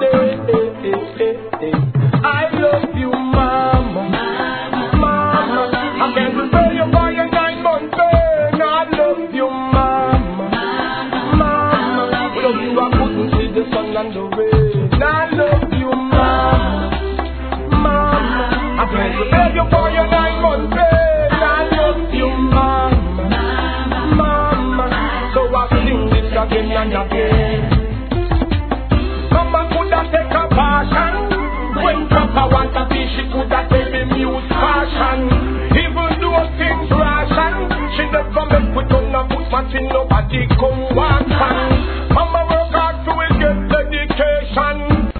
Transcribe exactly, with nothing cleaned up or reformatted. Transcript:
day. I love you, mama. Mama, I can't repay you for your nine month pain. I love you, mama. Mama, without you I couldn't see the sun and the rain. I love you, mama. Mama, I can't repay you for your nine month pain. I love you, mama. Mama, so I sing this again and again. Mama coulda take a passion. When Papa want a fish, she coulda tell me mute passion. Even though things ration, she never make with on a foot matching nobody come one.